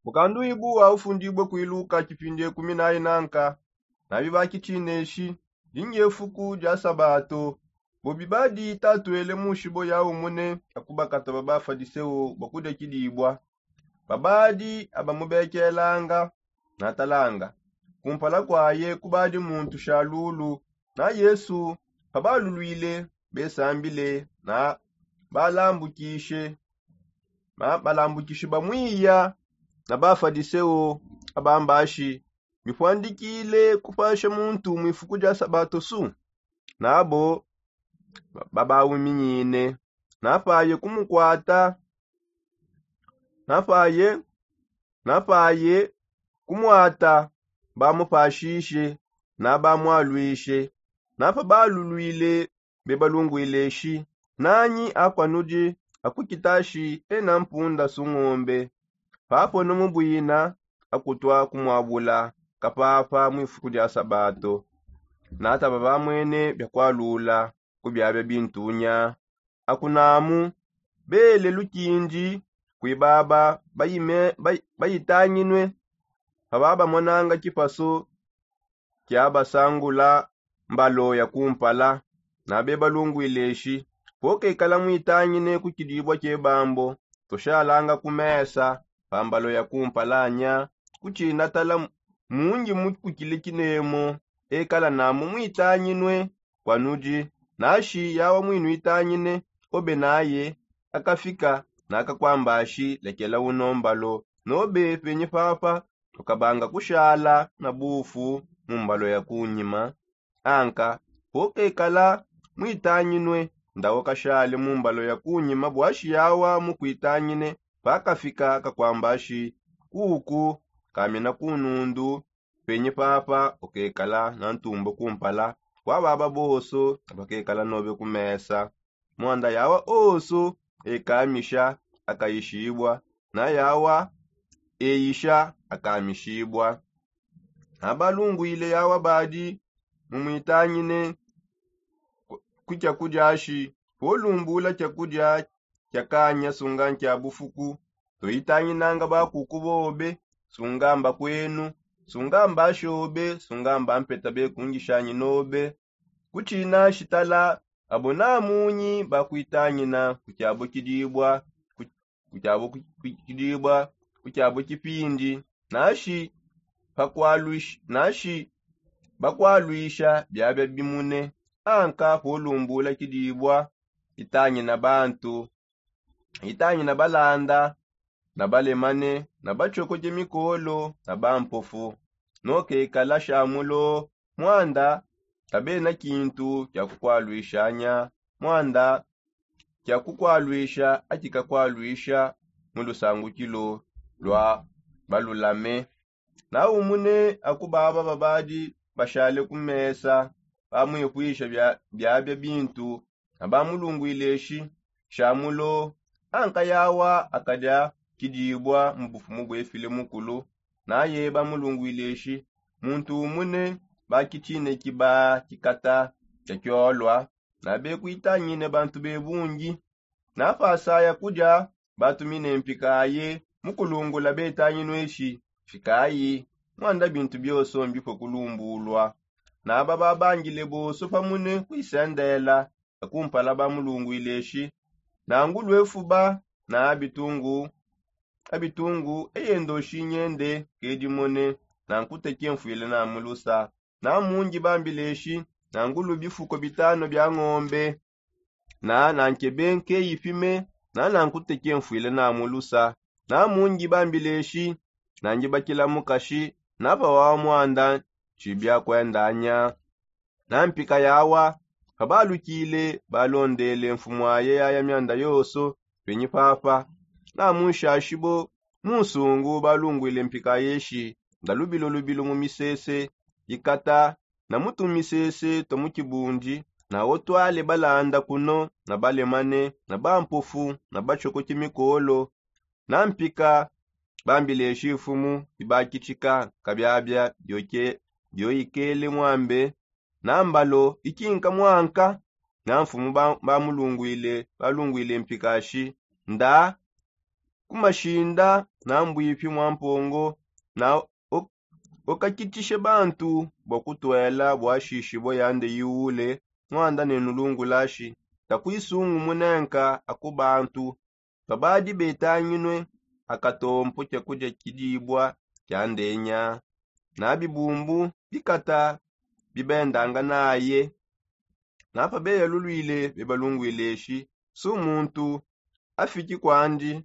Mukandu ibuwa ufundibwe kuiluka chipinde 14 na bibaki chineshi linye fuku ja sabato bobibadi tatuele mushibo ya umune akubakata baba fadiseo bakude kidibwa babadi abamubekelanga na talanga kumpala kwaye kubadi muntu shalulu na Yesu pabalulwile besambile na balambukishe bamwiya na bafadiseo abambashi bifwandikile kupasha muntu mwifuku ja sabato su nabo babawuminyine nafaye kumukwata nafaye kumwata bamupashishe na bamwalwishe nafa balulwile bebalungwileshi nanyi akwanuji akukitashi ena mpunda sung'ombe papo nomubwina akutwa kumwabula kapafa mwifuku lya sabato nata baba mwene byakwalula kubyabya bintunya akunamu bele lukinji kwibaba bayitanyinwe ababa monanga kipaso kyabasangula mbalo ya kumpala na bebalungwileshi poke ikala mwitanyine kukidibwa kyebambo toshalanga kumesa pambalo ya kumpalanya kuchina tala mungi mukukilikinemo ekala namu mwitanyinwe kwanuji nashi yawa mwinu itanyine obe naye akafika nakakwambashi lekela unombalo nobe penye papa tukabanga kushala na bufu mumbalo ya kunyima anka poke ikala mwitanyinwe ndawo kashale mumbalo ya kunyima bwashi yawa mukuitanyine pakafika kakwambashi kuku kamina kunundu penye papa okekala na ntumbo kumpala wababa boso bakekala nobe kumesa mwanda yawa oso ekamisha akayishibwa na yawa eyisha akamishibwa abalungwile yawa badi mumwitanyine kucha kujashi polumbula chakuja chakanya sunga ncha bufuku toitanyinanga bakukubobe sungamba kwenu sungamba shobe sungamba mpeta be kungishanyi nobe kuchina shitala abona munyi bakuitanyina kuchabo kidibwa kuchabo kipindi nashi bakwalwisha byabya bimune anka polumbula kidibwa itanyina bantu itanyina balanda na balemane na bachoko jemikolo na bampofu nokekala shamulo mwanda tabe na kintu kya kukwalwishanya mwanda kya kukwalwisha akikakwalwisha mulusangukilo lwa balulame na umune akubaba babadi bashale kumesa bamwikwisha byabya bintu na bamulungwileshi shamulo anka yawa akaja kidibwa mbufumu bwefile mukulu naye bamulungwileshi muntu umune bakitine kiba kikata chakyolwa na bekuitanyine bantu bebungi nafasaya kuja batumine mpikaye mukulungula betanyinweshi fikayi mwanda bintu byoso mbifo kulumbulwa na baba bangile boso pamune kuisendela akumpala bamulungwileshi na ngulwefuba na abitungu eyendo shinyende kedimone na nkuteke mfuile na mulusa na mungi bambileshi na ngulu bifuko bitano bya ng'ombe na nkebenke yifime na nkuteke mfuile na mulusa na mungi bambileshi na njibakila mukashi na bawa mwanda chibya kwendanya na mpika yawa kabalukile balondele mfumwaye ya myanda yoso penye papa na munshashibo musungu balungwile mpika yeshi ndalubilo mu misese yikata na mutu misese to mukibundi na otwale balanda kuno na balemane na bampofu na bachoko kimikolo na mpika bambileshi ifumu ibakichika kabyabya byoyikele mwambe na mbalo ikinka mwanka na mfumu balungwile mpikashi nda kumashinda na mbwipi mwampongo na okakitishe bantu bokutwela bwashishi boyande yiule mwanda nenulungu lashi takwisungu munenka akubantu babadi betanyinwe akatompo kyakudya kidibwa kyandenya na bibumbu bikata bibendanga naye napa beyalulwile bebalungwileshi sumuntu afiki kwandi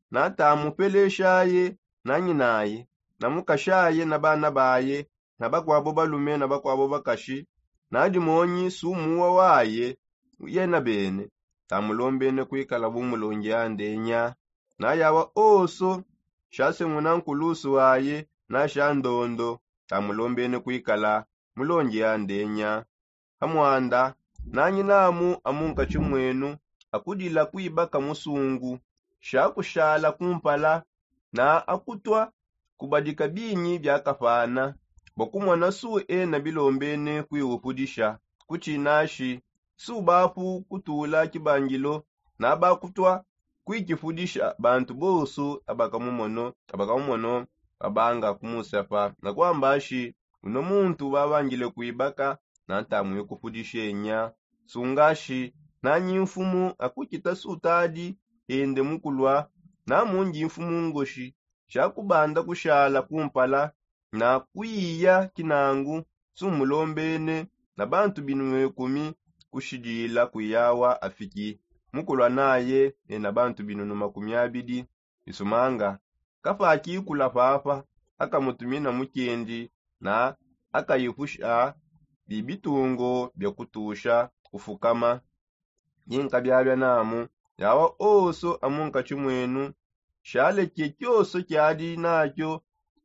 natamupeleshaye nanyinaye namukashaye na bana baye na bakwabo balume na bakwabo bakashi nadimonyi sumuwa waye yena bene tamulombene kwikala bumulongi yandenya na yawa oso shase munankulusu waye na shandondo tamulombene kwikala mulongi yandenya hamwanda nanyinamu amunka chimwenu akudila kwibaka musungu shakushala kumpala na akutwa kubadika binyi byakafana bokumwana su na bilombene kwiwupudisha kuchinashi su bapu kutula kibangilo na bakutwa kwikifudisha bantu bosu abakamumono abanga kumusepa na kwambashi uno muntu babangile kwibaka na ntamu yokufudishenya sungashi na nyimfumu akukita sutadi ende mukulwa na mungi mfumu ngoshi shakubanda kushala kumpala na kuiya kinangu sumulombene na bantu binwe 10 kushidila kuyawa afiki mukulwa naye na bantu binu 20 isumanga kafa akikula papa akamutumina mukendi na akayifusha bibitungo byakutusha kufukama yinka byabya namu yawa oso amunka chimwenu shale kyekyoso kyadi nakyo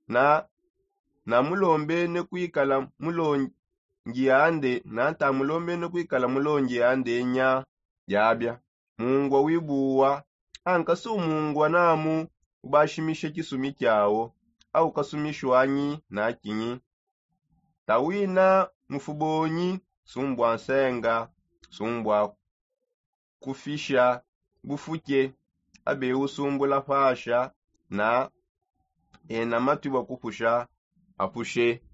na mulombene kwikala mulongi yande na tamulombene kwikala mulongi yande nya yabya mungwa wibuwa anka su mungwa namu ubashimishe kisumi kyawo au kasumishwanyi na kinyi tawina mufubonyi sumbwa nsenga sumbwa kufisha bufuke abe usumbula fasha na matu bakupusha apushe